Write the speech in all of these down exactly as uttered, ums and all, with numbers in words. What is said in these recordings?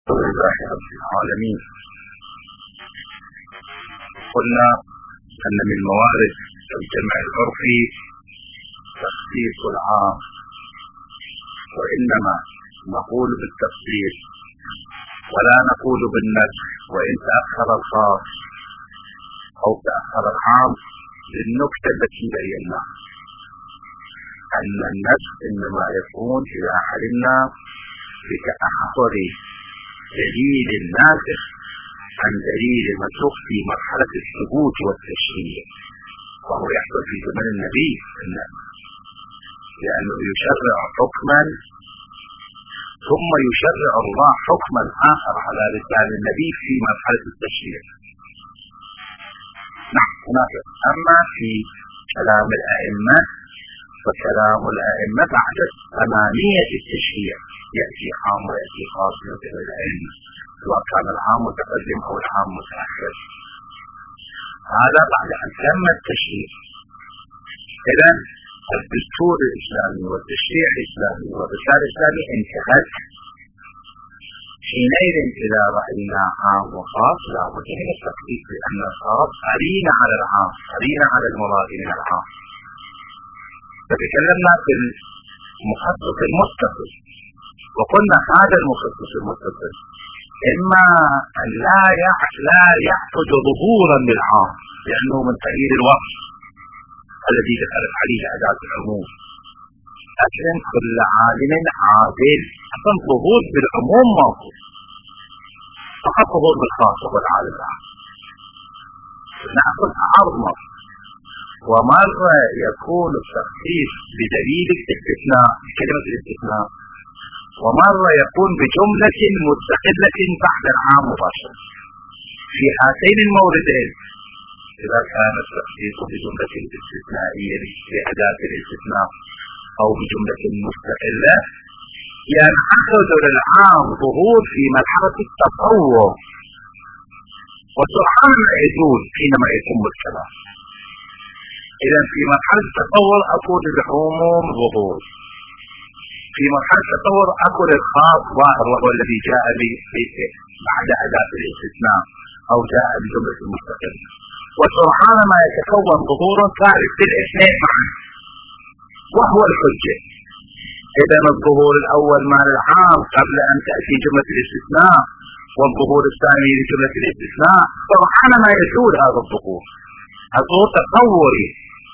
لله رب العالمين. قلنا أن من موارد الجمع العرفي تخصيص العام، وإنما نقول بالتفصيل ولا نقول بالنسخ وإن تأخر الخاص أو تأخر العام، للنكتة التي بيناها أن النسخ إنما يكون إذا علمنا بتأخر دليل الناسخ عن دليل المنسوخ في مرحلة الثبوت والتشريع، وهو يحصل في زمن النبي لأنه يشرع حكما ثم يشرع الله حكما آخر على لسان النبي في مرحلة التشريع. نعم هناك. أما في كلام الأئمة فكلام الأئمة بعد ثمانية التشريع يأتي عام ويأتي خاص مثل الأئمة، سواء كان العام متقدم أو العام متأخر، هذا بعد أن تم التشريع. إذا الدستور الإسلامي والتشريع الإسلامي والرسالة الإسلامية انتهت. حينئذ إذا رأينا عام وخاص لابد من التخصيص، لأن الخاص قرينة على العام، قرينة على المراد من العام. فتكلمنا في المخصص المتصل، وقلنا هذا المخصص المتصل إما أن لا لا يحفظ ظهورا للعام لأنه من تغيير الوقت الذي دخلت عليه أداة العموم. أكرم كل عالم عادل، أصلا ظهور بالعموم موجود، فقط ظهور بالخاص هو العالم العام. نأخذ عرض مرة، ومرة يكون التخصيص بدليل الاستثناء كلمة الاستثناء، ومرة يكون بجملة مستقلة بعد العام مباشرة. في هاتين الموردين إذا كان التخصيص بجملة استثنائية لأداة الاستثناء أو بجملة مستقلة ينعقد للعام ظهور في مرحلة التطور، وسرعان ما يزول حينما يتم الكلام. إذا في مرحلة التطور أكون العموم ظهور، في مرحلة التطور أكون الخاص ظاهر وهو الذي جاء بعد أداة الاستثناء أو جاء بجملة مستقلة، وسرعان ما يتكون ظهورا ثالث للاثنين معا وهو الحجة. إذا الظهور الأول مال العام قبل أن تأتي جملة الاستثناء، والظهور الثاني لجملة الاستثناء، سرعان ما يزول هذا الظهور، الظهور تطوري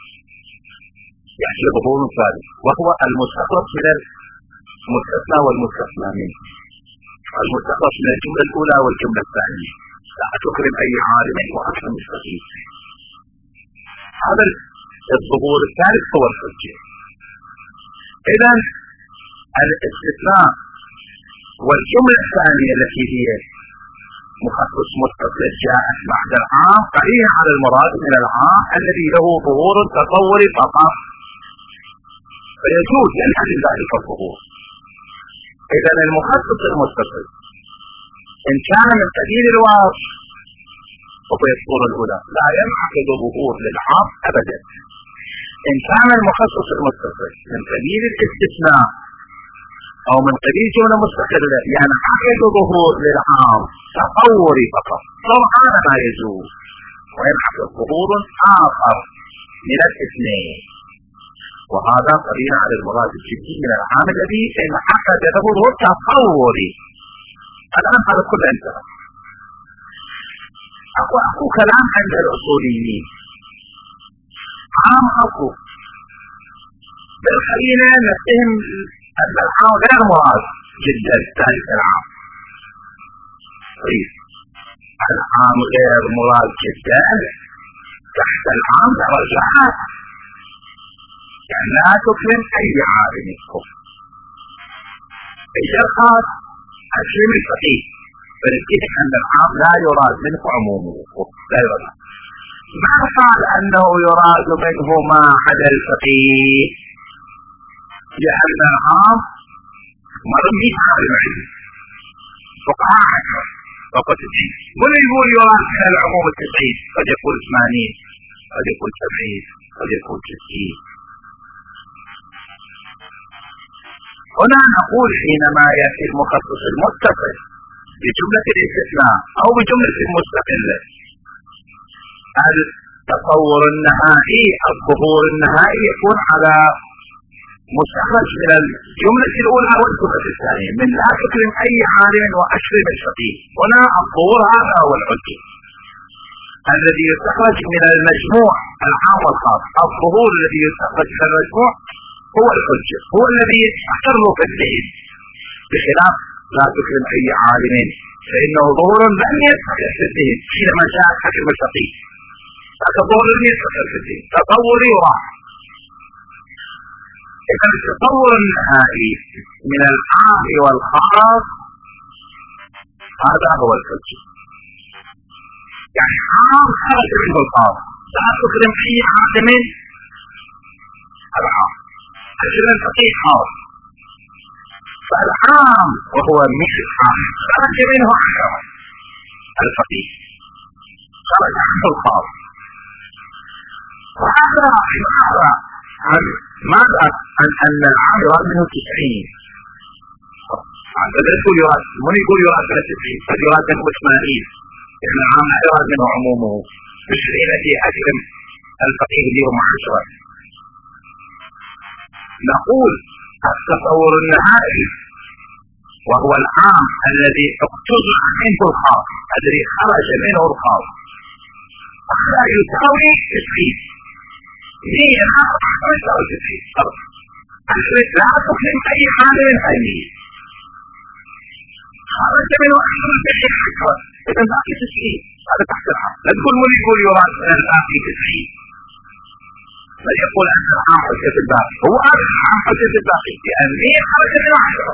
يعني ظهور ثالث وهو المستخلص من المستثنى والمستثنى منه، المستخلص من الجملة الأولى والجملة الثانية. لا تكرم أي عالم وأكرم الصغير. هذا الظهور الثالث هو الحجة. إذا الاستثناء والجملة الثانية التي هي مخصص متصل جاءت بعد العام قرينة على المراد من العام الذي له ظهور تطوري فقط، فيجوز ينحل ذلك الظهور. إذا المخصص المتصل إن كان من قبيل الواصف فهو الصورة الأولى لا ينعقد ظهور للعام أبدا. إن كان المخصص المتصل من قبيل الاستثناء أو من قبيل جملة مستقلة ينعقد ظهور للعام تطوري فقط، سرعان ما يزول وينعقد ظهور آخر من الاثنين، وهذا قرينة على المراد الجدي من العام الذي انعقد له ظهور تطوري. الآن هذا كله انتهى. أكو أكو كلام عند الأصوليين عام أكو بالقرينة نتهم أن العام غير مراد جدا ذلك العام. طيب العام غير مراد جدا تحت العام درجات، يعني لا تكرم أي عالم الكفر. إذا قال الشيء الصحيح فالكيف أن العام لا يراد منه عمومه، لا يراد. ما قال أنه يراد منه ما عدا الفقيه، لأن العام مرمي على العلم فقهاء فقط الدين. ولا يقول يراد من العموم التسعين، قد يقول ثمانين، قد يقول سبعين، قد يقول تسعين. هنا نقول حينما يأتي المخصص المتصل بجملة الاستثناء أو بجملة مستقلة. التصور النهائي الظهور النهائي يكون على مستخرج من الجملة الأولى والجملة الثانية من لا تكرم أي عالم وأشرب الفقيه. هنا الظهور هذا هو الحجة الذي يستخرج من المجموع العام والخاص. الظهور الذي يستخرج من المجموع هو الحجة، هو الذي يستقر في الذهن، بخلاف لا تكرم أي عالم فإنه ظهور لم يستقر في الذهن حينما جاء حكم الفقيه. التطور لم يستقر في الذهن، تطوري وراح. إذا التطور النهائي من العام والخاص هذا هو الحجة. يعني عام خرج منه الخاص، لا تكرم أي عالم العام، أجل الفقيه خاص، فالعام وهو مثل عام خرج منه عشرة، الفقيه خرج عنه الخاص. وهذا عبارة عن ماذا؟ عن أن العام يراد منه تسعين. عندما يقول يراد، من يقول يراد منه تسعين، قد يراد منه ثمانين، لأن العام لا يراد منه عمومه. تسعين التي أكرم الفقيه اليوم عشرة. نقول التصور النهائي وهو العام الذي اقتضى منه الخاص، الذي خرج منه الخاص، هذا يساوي تسعين. هي لا تساوي تسعين. لا تكرم أي عالم علمي خرج منه أحد الفقيه عشرة، إذا باقي تسعين. هذا تحت العام. لا تقول من يقول يراد باقي تسعين، بل يقول أن العام حجة الباقي، هو العام حجة الباقي لأن هي خرج منه عشرة.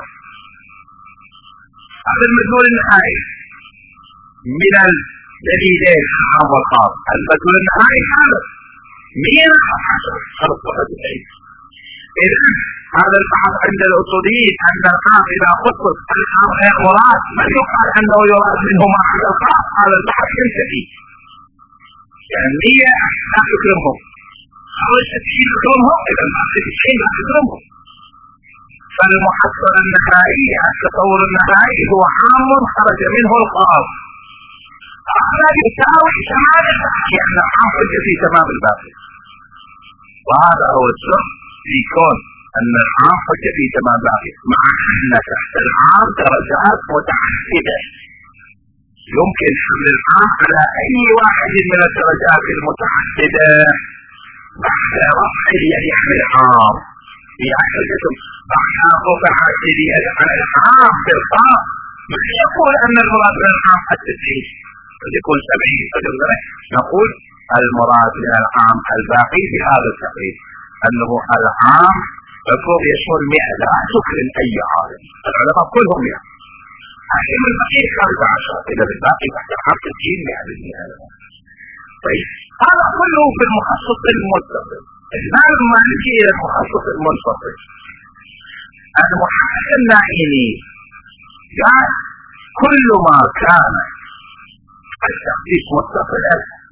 هذا المدلول النهائي من الدليلين العام والخاص. المدلول النهائي هذا مئة عشرة خلص واحد وتسعين. إذا هذا البحث عند الأصوليين أن العام إذا خصص العام غير مراد ما يقال أنه يراد منه ما عدا الخاص. هذا البحث ينتهي. يعني مئة لا تكرمهم، خرج تسعين تكرمهم، إذا باقي تسعين لا تكرمهم. فالمحصل النهائي التصور النهائي هو عام خرج منه الخاص. هذا يساوي تمام الباقي، لأن العام حجة في تمام الباقي. وهذا هو السر في كون أن العام حجة في تمام الباقي، مع أن تحت العام درجات متعددة يمكن حمل العام على أي واحد من الدرجات المتعددة بعد رفع اليد عن العام. يعني بعد رفع اليد عن العام في الخاص من يقول أن المراد من العام التسعين، قد يكون سبعين، قد يكون. نقول المراد من العام الباقي في هذا التقرير أنه العام يكون يشمل مئة لا تكرم أي عالم. العلماء كلهم مئة، لكن الباقي خمسة عشر، إذا الباقي تحت العام تسعين مئة بالمئة. طيب هذا كله في المخصص المتصل. الآن ما نجي إلى المخصص المنفصل، المحقق النائمي قال كل ما كان التخصيص متصلا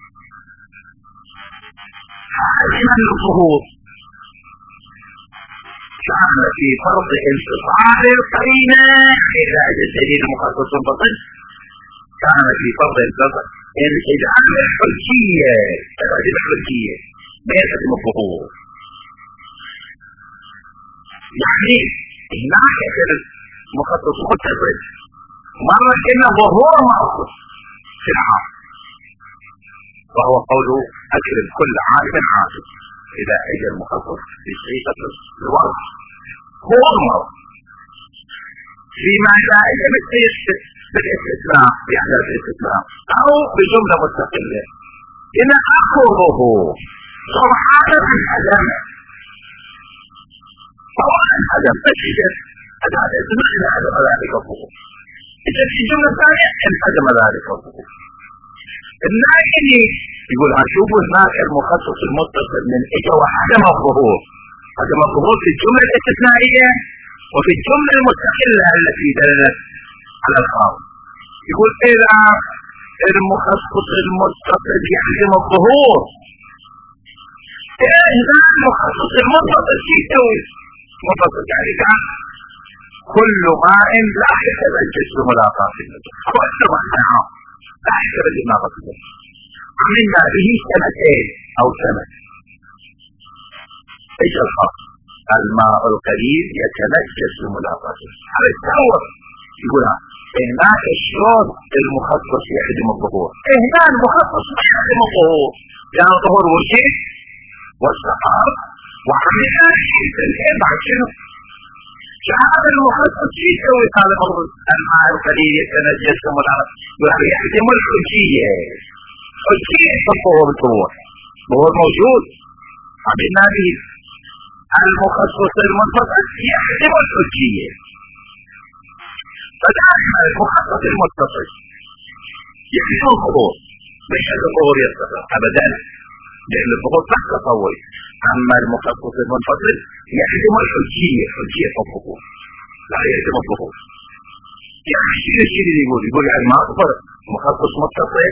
حاجما للظهور كان في فرض انتصار القرينة إلى الدليل المخصص المنفصل، كان في فرض انتصار الحجاب الحجية الحجاب الحجية بيئة الظهور. يعني هناك مخصص متصل مرة كنا ظهور مرة في العام، وهو قوله أكرم كل عالم عالم إذا أجى المخصص بصيغة الوضع هو مرة. فيما إذا أجى بالاستثناء يعني الاستثناء أو بجملة مستقلة إن أخره صرحات الحجم طبعا الحجم تشجر هذا الاسماء الحجم ذلك الظهور. إذا في الجملة الثانية الحجم ذلك الظهور. الناكني يقول هشوفوا هناك المخصص المتصل من إجا وحجم الظهور. حجم الظهور في الجملة الاستثنائية وفي الجملة المستقلة التي دلت على الخاص. يقول إذا المخصص المتصل يحجم الظهور، إذا المخصص المتصل يسوي متصل يعني كان كل ماء لا يتنجس بملاقاة النجس، كل ماء لا يتنجس بملاقاة النجس عملنا به سنتين او سنة. ايش الخاص؟ الماء القليل يتنجس بملاقاته. هذا يتصور يقولها هناك الشرط المخصص يحجم الظهور، هنا المخصص ما يحجم الظهور، يعني الظهور والشيء والسقار وعملنا الاثنين بعد شنو؟ هذا المخصص يسوي هذا الموضوع. الماء القليل يتنجس بملاقاته يحجم الحجية، حجية الظهور الظهور الظهور موجود عملنا به. المخصص المنفصل يحجم الحجية، فدائما المخصص المتصل يحجم الظهور، مش الظهور يتصل ابدا لان الظهور تحت تطوري. اما المخصص المنفصل يحجم الحجية، حجية الظهور لا يحجم الظهور. يعني الشيء الشيء اللي يقول يقول يعني ما اكبر مخصص متصل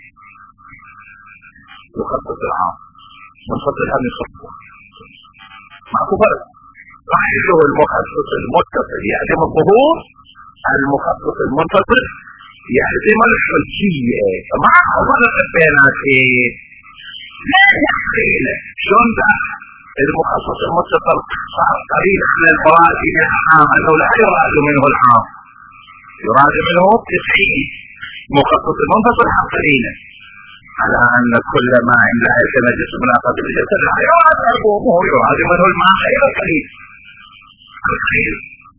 يخصص العام منفصل هم يخصص ماكو فرق. صحيح المخصص المتصل يحجم الظهور، المخصص المنفصل يحجم الحجية، فما فرق بيناتهم. لا يحقين شلون ده المخصص المتصل صار قريب على الفرائض العام انه لا يراد منه العام، يراد منه تسعين. مخصص المنفصل حقيقينه على ان كل ما عنده يتنجس بملاقاة الجسد لا يراد عمومه، يراد منه الماء غير القليل. القليل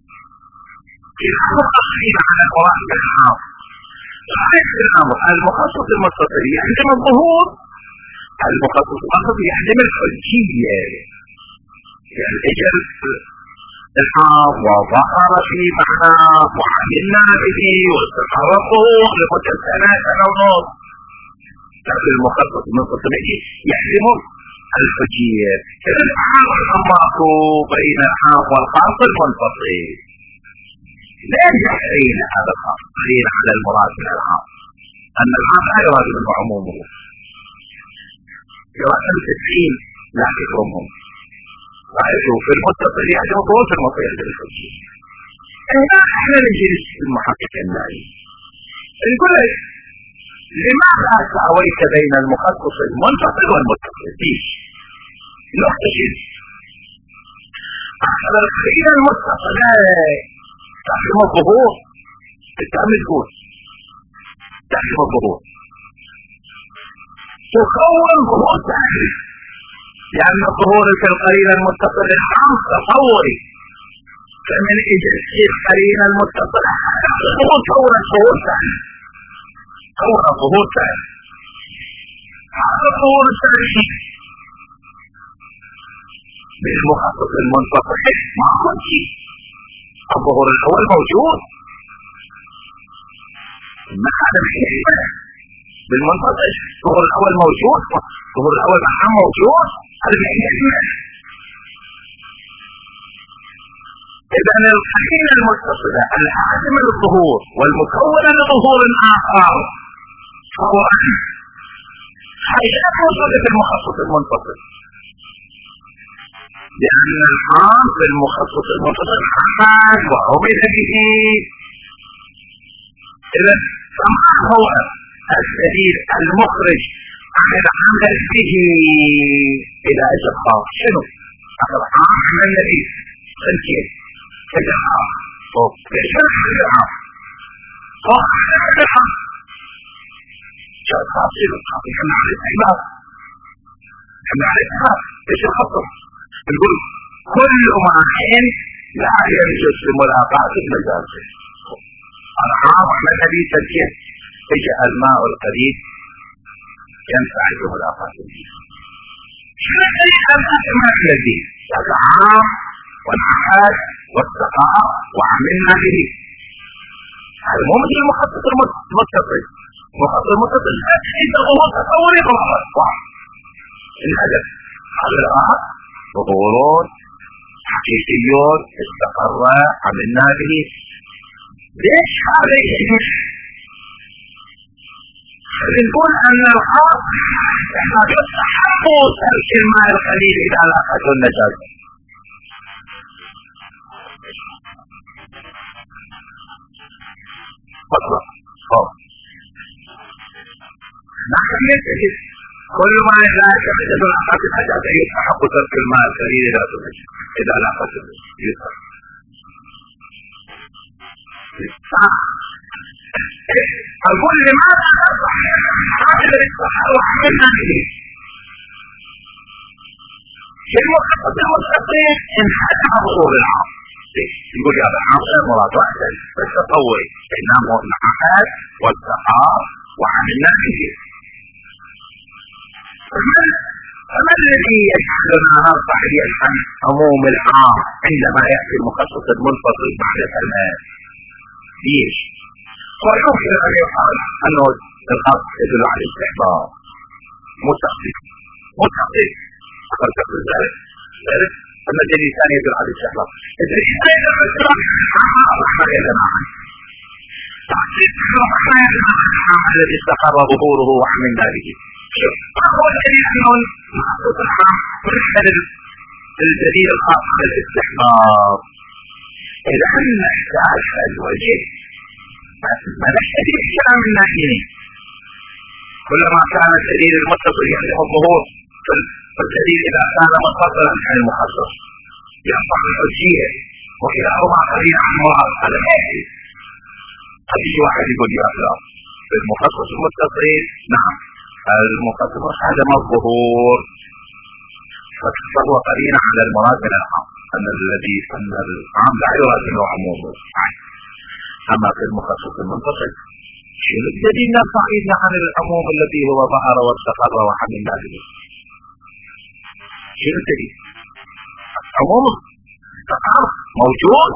يحقق قريب على الفرائض العام. صحيح الامر المخصص المتصل يحجم الظهور، المخصص المنفصل يحجم الحجية. يعني اجل الحاف وظهر في معناه وعملنا به واستقر الظهور لمدة سنة سنة ونص، لكن المخصص المنفصل يحجم الحجية. إذا التعارض ماكو بين الحاف والخاص المنفصل. ليش يحرين هذا الخاص؟ يحرين على المراد من العام، أن العام لا يراد منه عمومه، يراد تسعين لا يكرمهم. رأيته في المتصل يحجم الظهور، في المتصل يحجم الحجية. هنا احنا نجي المحقق النائي نقول لك لماذا ساويت بين المخصص المنفصل والمتصل؟ ليش؟ نختشف أحسن الخير المتصل تحجم الظهور، التأمل تقول تحجم الظهور تكون ظهور ثاني، لأن الظهور في القرين المتصل العام تصوري، فمن إجل القرين المتصل الظهور كون الظهور ثاني، كون الظهور ثاني. هذا الظهور الثاني بالمخصص المنفصل ما كنت شيء. الظهور الأول موجود ما هذا الحكمة بالمنفصل، الظهور الأول موجود، الظهور الأول معهم موجود، هذا الحكمة. إذن القرينة المتصلة الحاكمة للظهور والمكونة لظهور آخر فهو حيث موجودة في المخصص المنفصل، لأن الحاصل في المخصص المنفصل حقا وعمل به. إذن فما هو الدليل المخرج عن العمل به إلى أجل الخاص؟ شنو؟ العام عمل به خلقين العام وكشرح العام وخلق العام شرط خاصين الخاص يحمل على الإعمال، يحمل على الإعمال. إيش الخطر؟ نقول كل معنى لا يجوز ملاقاة المجاز. العام عمل به تسكين إيش الماء القليل ينفع بملاقاة المجاز. شنو الدليل الأسماء الذي العام والعهد والسقاء وعملنا به؟ هذا مو مثل المخصص المتصل. المخصص المتصل انت هو تصوري غلط واحد الهدف. هذا الآن ظهورون حقيقيون استقر عملنا به. ليش هذا يحدث؟ نقول ان الخاص يستحق ترك الماء القليل اذا لاقته النجاسة. فضلا فضلا نحن يتجد كل ما لا يتجد العلاقات الحاجات يستحق ترك المال كريم لا تمشي إذا علاقات يستحق أقول لماذا تصح هذا الاستحقاق عملنا به في المخطط المستقيم انحدى ظهور العام يقول هذا العام غير مراد واحدا بالتطور بينما العقاد والسحار وعملنا به. فما الذي يجعلنا نرفع يدا عموم العام عندما يأتي المخصص المنفصل بعد الأمان؟ ليش؟ ويمكن أن يقال أنه الخط يدل على الاستحباب متقصد متقصد أخذت في ذلك ذلك أن الدليل الثاني يدل على الاستحباب الدليل الثاني يدل على الاستحباب الرحمن يا جماعة تحقيق الرحمن يا جماعة الذي استقر ظهوره وعمل ذلك. شوف ما هو الدليل أنه المخصص العام مرحل الدليل الخاص بالاستحباب إذا أن نحتاج الوجه ما نحتاج الكلام الناحيين كلما كان الدليل المتصل يحدث الظهور فالدليل إذا كان متصلا عن المخصص يرفع الحجية وكلاهما قليل عن مراد هذا هيك أي واحد يقول يا أخلاق المخصص المتصل نعم المخصص عدم الظهور فهو قليل على المراد من العام أن الذي أن العام لا يراد منه عمومه. أما في المخصص المنفصل شنو الدليل نرفع إيدنا عن العموم الذي هو ظهر واستقر وعمل ذلك؟ شنو الدليل؟ عموم استقر موجود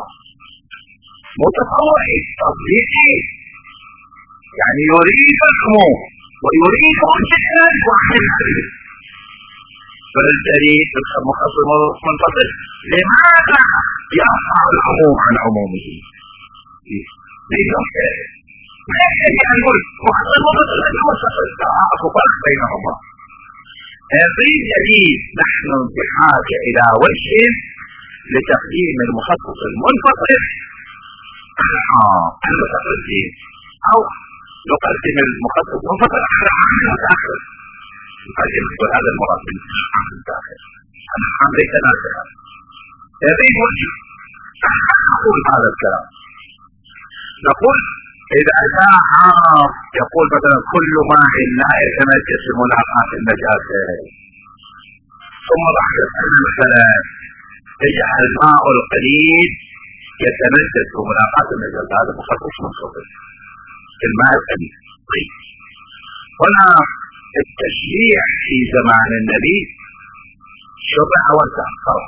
متصور تطبيقي يعني يريد العموم ويريد الجهل وعمل ذلك. فالدليل المخصص المنفصل لماذا يرفع العموم عن عمومه؟ ليه ما يحتاج أن نقول مخصص المنفصل المنفصل أكو فرق بينهما. هذه دليل نحن بحاجة إلى وجه لتقديم المخصص المنفصل على العام المتقدم أو نقدم المخصص المنفصل على العام المتأخر. هذا المراد بالعام الداخل العام ليس ناسخا. هذه وجه نقول هذا الكلام نقول إذا أتى عام يقول مثلا كل ماء لا يتنجس ملاقاة النجاسة ثم بعد سنة مثلا يجعل الماء القليل يتنجس ملاقاة النجاسة هذا مخصص منفصل الماء القليل. طيب هنا التشريع في زمان النبي شبه وتأخر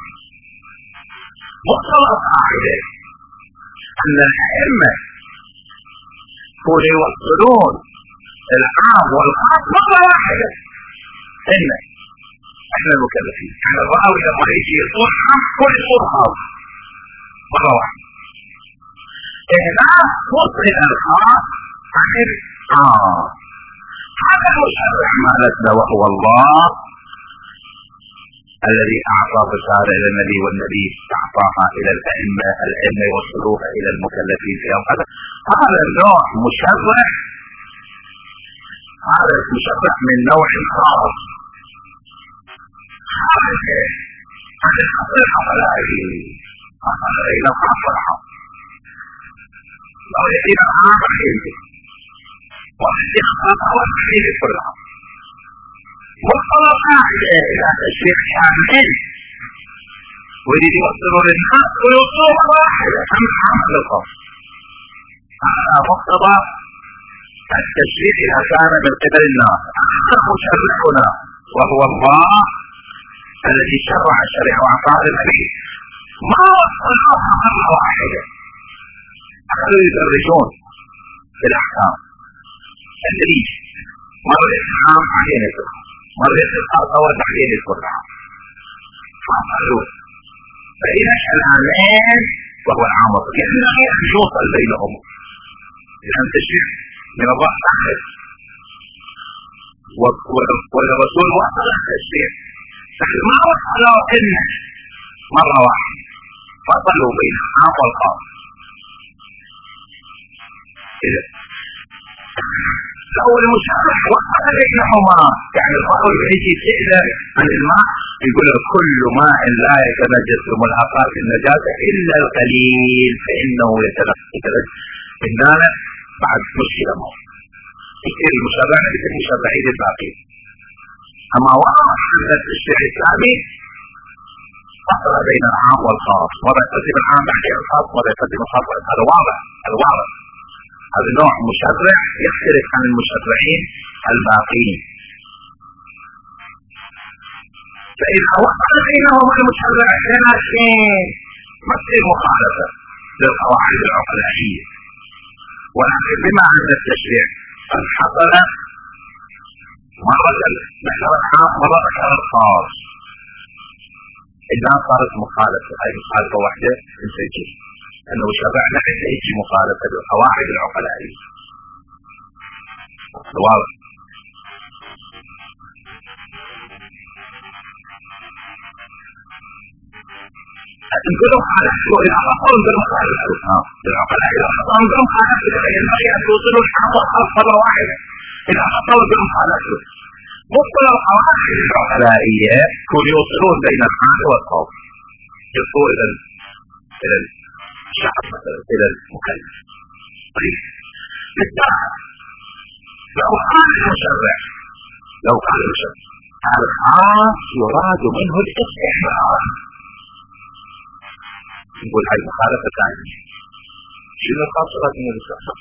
مقتضى قاعدة أن الأئمة كانوا يوصلون العام والخاص مرة واحدة. إن احنا المكلفين احنا الراوي لما يجي يصور عام كل يصور خاص مرة واحدة. هنا وصل الخاص عن العام. هذا المشرع مالتنا وهو الله الذي أعطى رسالة إلى النبي والنبي أعطاها إلى الأئمة الأئمة يوصلوها إلى المكلفين في يوم هذا. هذا النوع مشرع هذا مشرع من نوع خاص هذا هذا الحقيقة فلاهي هذا إلى خاصة لو يجب عام حيث واحد يخطط أول حيث كلها وطلب قاعدة إلى تشريع شامل ويريد يوصلوا للناس ويوصلوا مرة واحدة هم عمل الخاص. هذا مقتضى التشريع إذا كان من قبل الناس. هذا مشرعنا وهو الله الذي شرع الشريعة وأعطاه النبي ما وصلوها مرة واحدة. أخذوا يدرجون في الأحكام تدريج مرة العام بعدين الفقه مرة الخاصة وبعدين الفقه فعملوا فإذا العامين وهو العام والفقه ينبغي أن يوصل بينهم لأن تشريع من الله أخذ والرسول وصل التشريع نحن ما وصلوا إلا مرة واحدة فصلوا بين العام والخاص. لو المشرع وقف بينهما يعني القول يجي سئلة عن الماء يقول كل ماء لا يتنجس ملحقات النجاسة إلا القليل فإنه يتنجس. هنا بعد مشكلة موت كثير المشرع ليس المشرعين الباقين. أما واضح أن التشريع الإسلامي فصل بين العام والخاص، مرة يقدم العام بعد الخاص، مرة يقدم الخاص. هذا واضح، هذا واضح. هذا نوع مشرع يختلف عن المشرعين الباقين. فإذا وقع بينهما المشرع خلافين ما تصير مخالفة للقواعد العقلائية، ولكن بما أن التشريع قد حصل مرة ذكر العام مرة ذكر الخاص، إذا صارت مخالفة هذه مخالفة واحدة تنسجل أنه شرعنا حتى يجي مخالفة بالقواعد العقلائية. واضح؟ نقولوا خالفته إذا أخطأوا بالمخالفة بالعقلائية، أخطأوا بالمخالفة ينبغي أن توصلوا الحق والخاص مرة واحدة. إذا أخطأوا بالمخالفة مبطل القواعد العقلائية كون يوصلون بين الحق والخاص، يوصلوا إلى إلى الشعب مثلا إلى المكلف. طيب بالتالي لو قال المشرع لو قال المشرع الخاص يراد منه الاستحباب، نقول هاي مخالفة ثانية. شنو الخاص يراد منه الاستحباب؟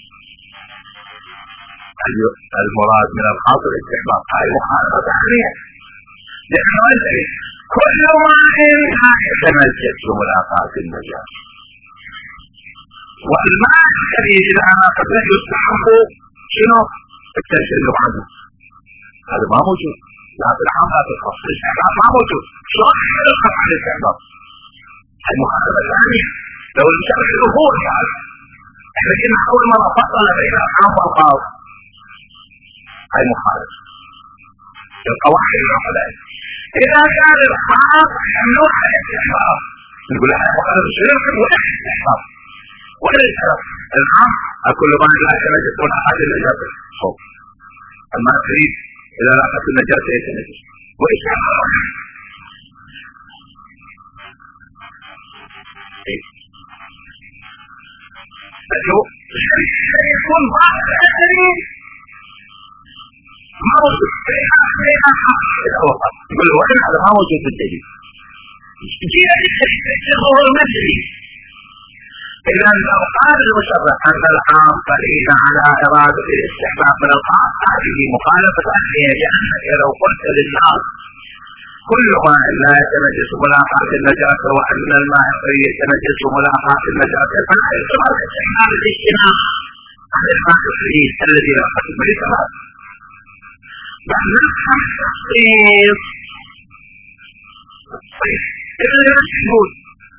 المراد من الخاص الاستحباب، هاي مخالفة ثانية. لأنه كل ماء لا يتنجس بملاقاة النجاسة، والماء الذي إذا قد يستحب شنو؟ التنزل عنه، هذا ما موجود لا في العام لا في الخاص. الاستحباب ما موجود. شو راح يدخل على الاستحباب؟ هاي مخالفة ثانية. لو المشرع ظهور هذا احنا كنا أول مرة فصل بين العام والخاص، هاي مخالفة القواعد العقلائية. إذا كان الخاص يمنوع الاستحباب نقول هذا مخالفة الشريعة ولا الاستحباب ولا الكلام. العام كل ما لا يتنجس ملاقاة النجاسة صوب، أما تريد إذا لاقت النجاسة يتنجس وإيش يكون بعض الأسرين ما موجود يقول وإن هذا ما موجود في الدليل جينا الظهور المجري. إذا لو قال المشرع أن العام قليل على إرادة الاستحباب من الخاص هذه مخالفة ثانية، لأنك لو قلت للناس كل ماء لا يتنجس ملاقاة النجاسة وأن الماء يتنجس ملاقاة النجاسة فلا يعتبر استحباب الاجتناب عن الماء الحديث الذي لا يقصد به ثلاث، بل نفهم التخصيص. إذا مشهود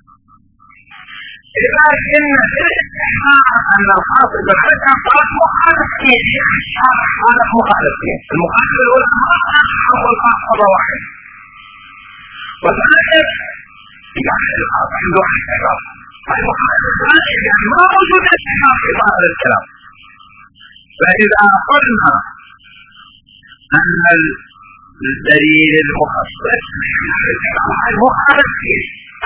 إذا كنا الاستحباب أن الخاص بالحكم صارت مخالفتين، صارت مخالفتين. المخالفة الأولى ما أصحاب الخاص مرة واحدة، والآخر يعني الخاص عنده استحباب. هاي مخالفة ثانية يعني ما موجود استحباب في ظاهر الكلام. فإذا قلنا أن الدليل المخصص هاي مخالفتين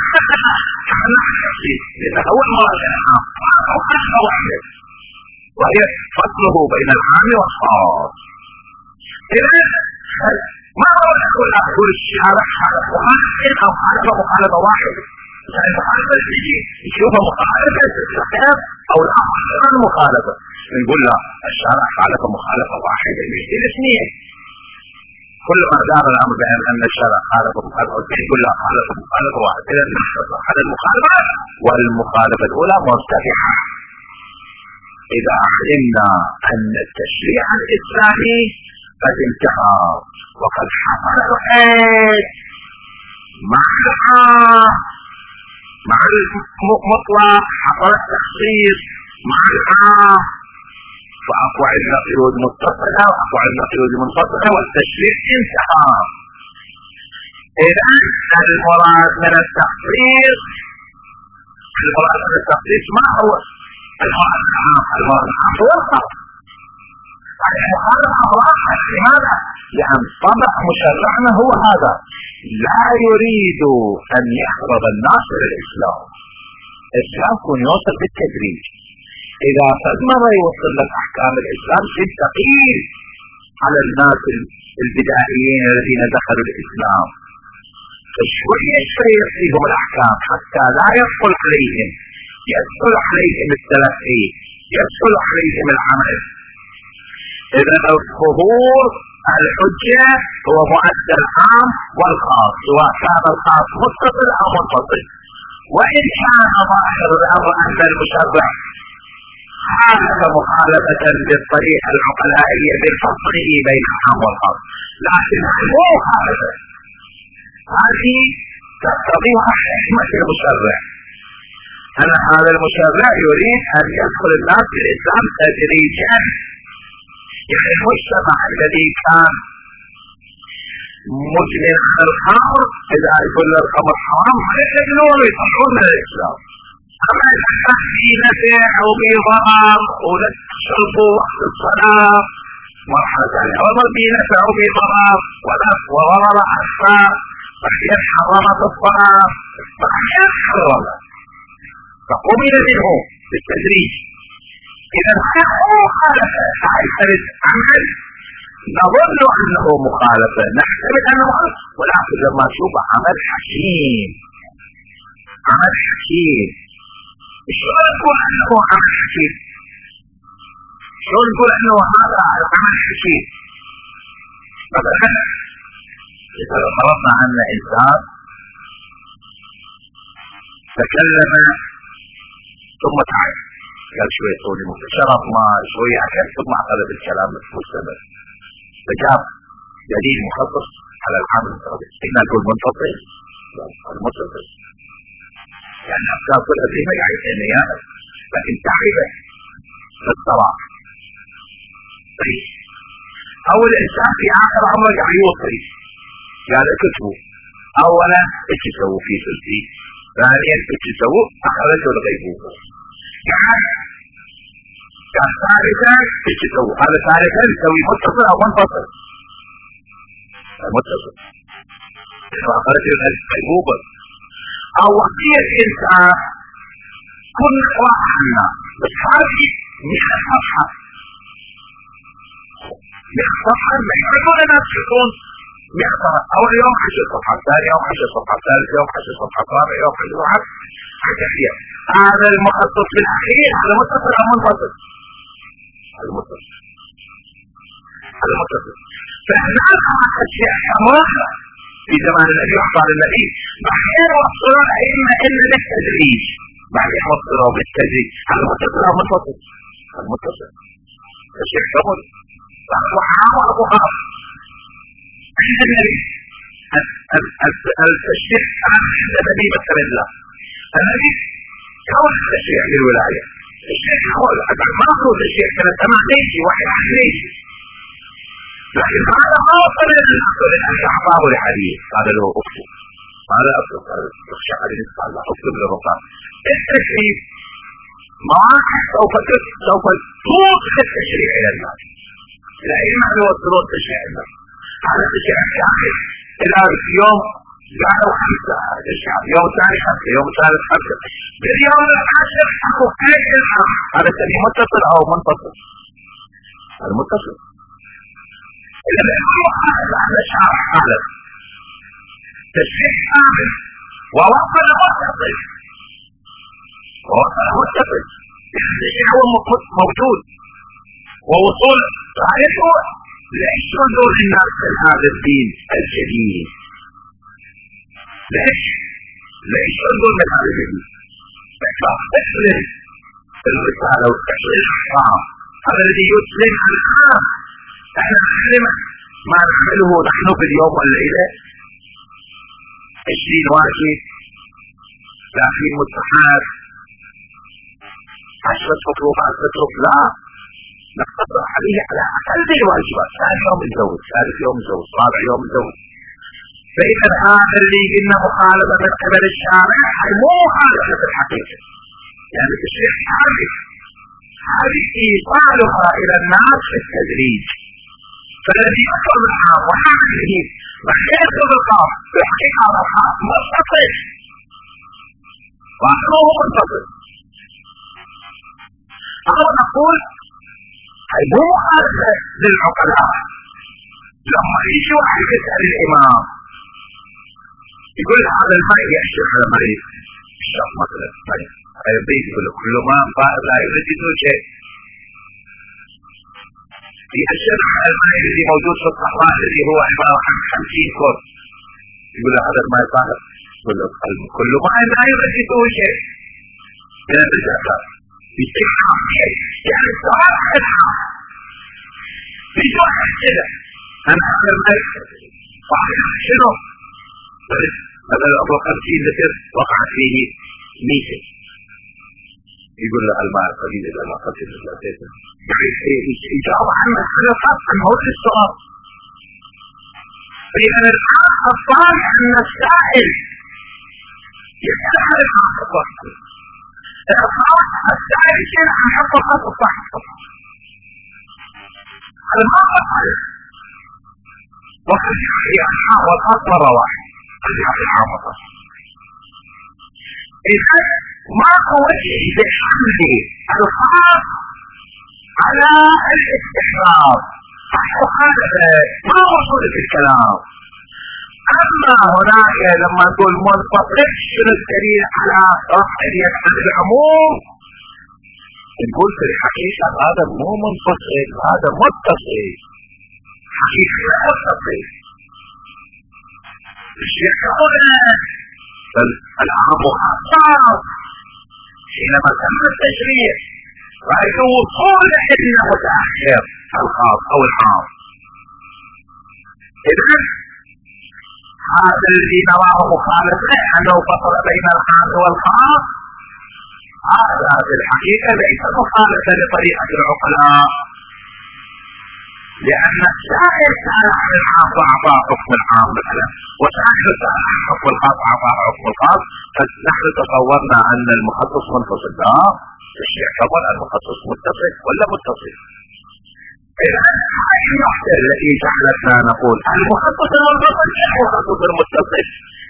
إذا هو المراد العام مخالفة واحدة وهي فصله بين العام والخاص. إذا ما هو يقول أقول الشارع مخالفة أو مخالفة مخالفة واحدة، يعني مخالفة تجي يشوفها مخالفة تستحب أو لا مخالفة، نقول لا الشارع خالفة مخالفة واحدة يجي الاثنين. كل ما دار الأمر بأن أن الشرع خالف مخالفة يقول لا خالف مخالفة واحدة. إذا نحصل على المخالفة والمخالفة الأولى مرتفعة. إذا علمنا أن التشريع الإسلامي قد انتهى وقد حصل الحد مع مع المطلق حصل التخصيص مع العام، فأقوى عندنا قيود متصلة وأقوى عندنا قيود منفصلة والتشريع انتهى. إذا المراد من التخصيص المراد من التخصيص ما هو؟ المرأة العام المرأة العام توقف. المخالفة واضحة. لماذا؟ لأن طبع مشرعنا هو هذا، لا يريد أن يحفظ الناس للإسلام. الإسلام يكون يوصل بالتدريج. إذا فالمرة يوصل لك أحكام الإسلام شيء ثقيل على الناس البدائيين الذين دخلوا الإسلام، فشوية شوية يعطيهم الأحكام حتى لا يدخل عليهم، يدخل عليهم التلقي، يدخل عليهم العمل. إذا الظهور الحجة هو مؤثر العام والخاص، سواء كان الخاص متصل أو منفصل. وإن كان ظاهر الأمر أن المشرع خالف مخالفة بالطريقة العقلائية بالفصل بين العام والخاص، لكن مو مخالفة هذه تقتضيها حكمة المشرع. أن هذا المشرع يريد أن يدخل الناس في الإسلام تدريجيا. يعني المجتمع الذي كان مجمع على الخمر إذا يقول الخمر حرام يحلون ويطلعون من الإسلام. أما الأحكام في نفع أو بضرر ولا تشربوا وقت الصلاة مرحلة ثانية، وضر في نفع أو بضرر وضرر أكثر، فأحيانا حرمت الصلاة فأحيانا حرمت، فقبل منه بالتدريج. إذا هو مخالفة حيث عمل نظن أنه مخالفة، نحتمل أنه مخالفة، ولكن لما نشوف عمل حكيم عمل حكيم شو نقول أنه عمل حكيم؟ شو نقول أنه هذا عمل حكيم؟ مثلا إذا فرضنا أن إنسان تكلم ثم تعب، قال شوية طولي ممكن شرب ما شوية أكل ثم أخذ بالكلام المستمر، فجاب دليل مخصص على العمل الفردي. إحنا نقول منفصل المتصل، يعني أفكار كلها فيها يعني إنيات لكن تعبه للصلاة. طيب أول إنسان في آخر عمره قاعد يوصي، قال اكتبوا أولا ايش يسووا في سلسي، ثانيا ايش يسووا أخرجوا الغيبوبة، قال قال ثالثا ايش يسووا، هذا ثالثا يسوي متصل أو منفصل. المتصل أخرجوا الغيبوبة أو وصية إنسان كل واحدنا بس هذه مئة صفحة مئة صفحة يحبون الناس يكون مئة صفحة، أول يوم عشر صفحة، ثاني يوم عشر صفحة، ثالث يوم عشر صفحة، رابع يوم عشر صفحة، حتى هي هذا المخصص في الأخير هذا متصل أو منفصل؟ المتصل المتصل. فإحنا نفهم الشيء كمراحلة في زمان النبي وحضار النبي، بعدين وصلوا الأئمة إلا بالتدريج، بعدين وصلوا بالتدريج على المتصل أو منفصل؟ المتصل. الشيخ يقول أبو حرام وأبو حرام عند النبي التشريع عند النبي مثل الله، النبي كون التشريع في الولاية، الشيخ يقول ما هو التشريع كانت ثمانية واحد عشرين، لكن هذا ما وصل للأصل أن يحضر لحديث، هذا له أكتب، هذا أكتب تخشى عليه نسأل الله أكتب للرقم. التشريع مواقع سوف سوف توصل التشريع إلى الناس، الأئمة يوصلون التشريع إلى الناس. هذا التشريع الثاني إلى يوم قالوا خمسة تشريع، يوم ثاني خمسة، يوم ثالث خمسة، باليوم العاشر حقوا أي الحق. هذا التشريع متصل أو منفصل؟ المتصل. إذا الأمر هذا شرع هذا تشريع كامل ووصل متصل ووصل متصل، يعني التشريع هو موجود ووصول صحيحه. ليش ننظر الناس في هذا الدين الجديد؟ ليش؟ ليش ننظر من هذا الدين؟ فاحتفل الرسالة وتحصيل الحرام، هذا الذي يسلم الحرام. احنا نعلم ما نعمله نحن في اليوم والليلة عشرين واجب، ثلاثين مستحب، عشرة مطلوبات تترك، لا نقتصر عليه على أقل الواجبات. ثاني يوم نزود، ثالث يوم نزود، رابع يوم نزود. فإذا هذا اللي قلنا مخالفة من قبل الشارع مو مخالفة في الحقيقة، يعني التشريع كامل هذه إيصالها إلى الناس في التدريج. فالذي يأخذ العام وحامل الهيب وحين يأخذ الخاص يحقق على الخاص متصل وأخذه متصل. أنا نقول هي مو مخالفة للعقلاء. لما يجي واحد يسأل الإمام يقول هذا الماء يأشر على مريض الشخص مثلا مريض يبيت يقول كل ما لا يجده شيء يأشر على الماء الذي موجود في الصحراء الذي هو عبارة عن خمسين كون. يقول هذا الماء طاهر. يقول كل ما لا يجده شيء لا تجده يتحقق شيء يعني الصراحة الحق ليش واحد كده أنا هذا الماء واحد شنو هذا أبو خمسين لتر وقع فيه ميتة يقول له الماء قليل إذا ما قتل ثلاثة يجاوب عنه خلقات عن هذا السؤال. لأن الحق الصالح أن السائل يسأل عن الحق الصالح الحق السائل يسأل عن حق الحق الصالح هذا ما قتل وقد يحيي الحق والحق مرة واحدة إذا ما وجه بحمله الخاص على الاستحباب وهذا ما وصل في الكلام. أما هناك لما نقول منفصل شنو الدليل على رفع اليد عن العموم؟ نقول في الحقيقة هذا مو منفصل هذا متصل حقيقة متصل. الشيخ هنا العام خاص حينما تم التشريع رأيت وصول إلى متأخر الخاص أو العام. إذن هذا الذي نراه مخالفة أنه فصل بين العام والخاص هذا في الحقيقة ليس مخالفة لطريقة العقلاء، لأن السائل سأل عن العام وأعطاه حكم العام مثلا وسائل سأل عن حكم الخاص وأعطاه حكم الخاص، فنحن تصورنا أن المخصص منفصل. لا، الشيخ يعتبر المخصص متصل ولا متصل. إذا هذه النقطة التي جعلتنا نقول المخصص المنفصل المخصص المتصل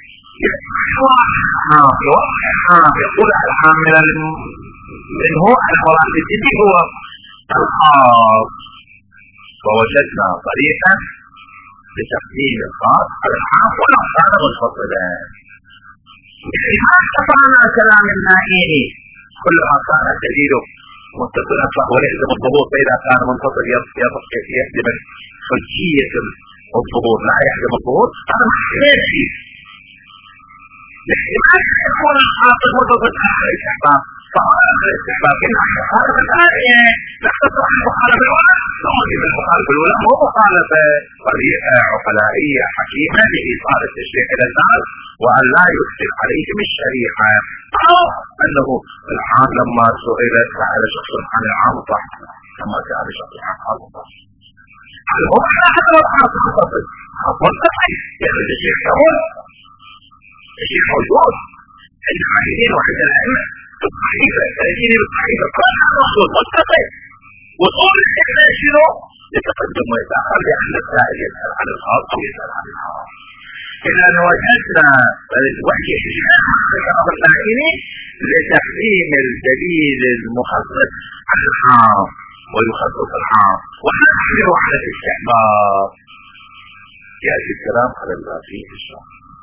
يقول العام من هو المراد به هو الخاص، ووجدنا طريقا لتقديم الخاص على العام ولو كان منفصلا. ما استطعنا كلام النائين كلما كان دليله متصلا فهو يلزم الظهور، فإذا كان منفصل يلزم خلفية الظهور لا يلزم الظهور. هذا ما يكفي. الاحتمال يكون الخاص المتصل على الاستحباب فهذا الاستحباب هذا الآية نختصر عن المخالفة الأولى نؤمن بالمخالفة الأولى مو مخالفة طريقة عقلائية حكيمة لإيصال التشريع إلى الناس وأن لا يفسد عليهم الشريعة، أو أنه العام لما سئل سأل شخص عن العام صح لما سأل شخص عن العام صح هذا هو أنا حتى العام منفصل منفصل يعني الشيخ يقول الشيخ موجود عند المعيدين وعند الأئمة الصحيفة الذين بالصحيفة كل الرسول متصل وصول الإحلال شنو؟ يتقدم ويتأخر لأن السائل يسأل عن الخاص ويسأل عن الخاص. إذا وجدنا وجه الشيخ النائين لتقديم الدليل المخصص عن العام ويخصص العام ونحن على الاستحباب. يأتي الكلام على الله فيه إن شاء الله.